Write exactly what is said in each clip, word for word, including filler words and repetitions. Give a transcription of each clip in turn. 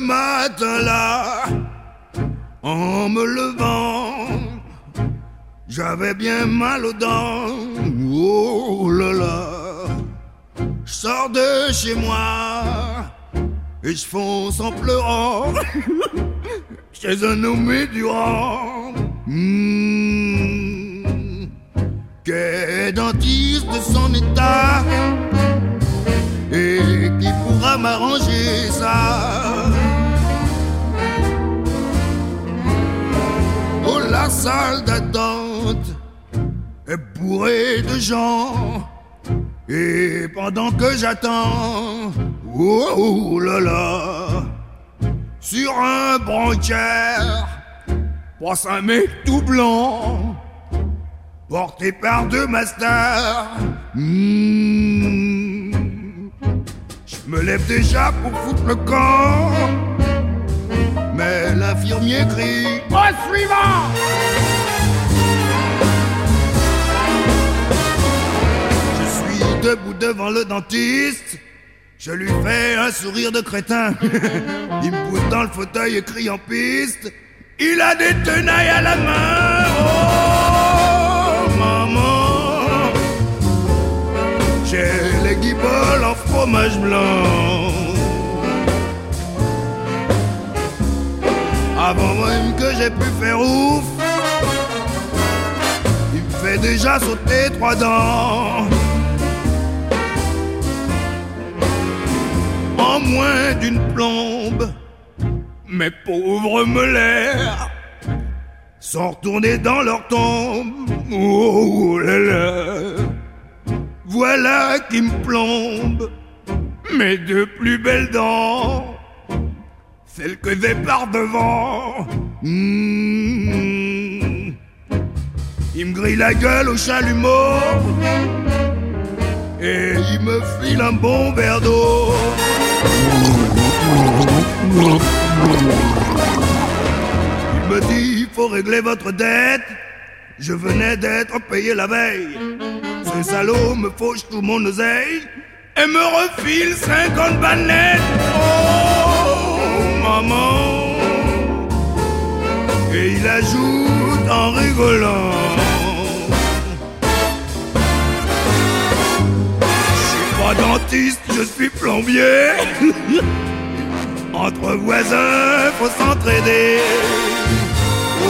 matin-là, en me levant, j'avais bien mal aux dents. Oh là là, je sors de chez moi et je fonce en pleurant chez un nommé Durand, mmh, qui est dentiste de son état et qui pourra m'arranger ça. Oh, la salle d'attente est bourrée de gens, et pendant que j'attends, oh, oh là là, sur un branchière passe un mec tout blanc, porté par deux masters. Mmh. Je me lève déjà pour foutre le camp, mais l'infirmier crie « Au suivant !» Je suis debout devant le dentiste, je lui fais un sourire de crétin. Il me pousse dans le fauteuil et crie en piste. Il a des tenailles à la main. Oh, maman, j'ai les guiboles en fromage blanc. Avant même que j'ai pu faire ouf, il me fait déjà sauter trois dents. En moins d'une plombe, mes pauvres molaires sont retournés dans leur tombe. Oh là là, voilà qui me plombe mes deux plus belles dents, celles que j'ai par devant. Mmh. Il me grille la gueule au chalumeau et il me file un bon verre d'eau. Il me dit, il faut régler votre dette. Je venais d'être payé la veille. Ce salaud me fauche tout mon oseille et me refile cinquante balles. Oh, maman. Et il ajoute en rigolant, je suis pas dentiste, je suis plombier. Entre voisins, faut s'entraider. Oh,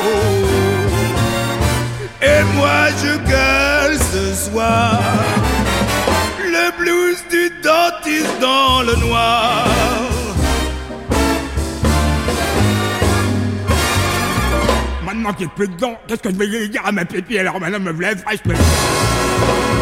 et moi je gueule ce soir le blues du dentiste dans le noir. Maintenant qu'il n'y a plus de dents, qu'est-ce que je vais dire à ma pépie? Alors maintenant me lève, je me...